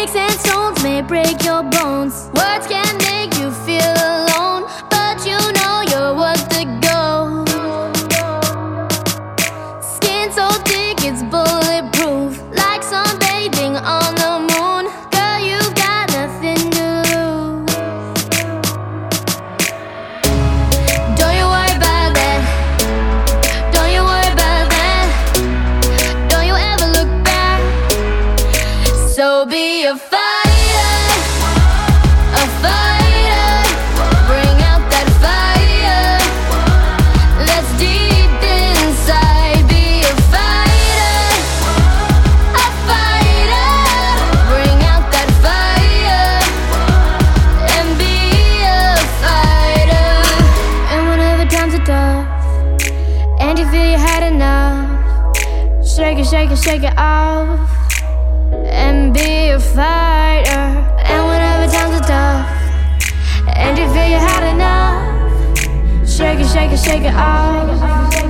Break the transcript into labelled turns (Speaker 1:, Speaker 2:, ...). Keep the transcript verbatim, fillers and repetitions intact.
Speaker 1: Sticks and stones may break your bones. Words can make you feel alone, but you know you're worth the go. Skin so thick it's bulletproof, like sunbathing on the moon. Girl, you got nothing to lose. Don't you worry about that. Don't you worry about that. Don't you ever look back. So be a fighter, a fighter. Bring out that fire that's deep inside. Be a fighter, a fighter. Bring out that fire and be a fighter. And whenever times are tough and you feel you had enough, shake it, shake it, shake it off and be a fighter. And whenever times are tough and you feel you had enough, shake it, shake it, shake it off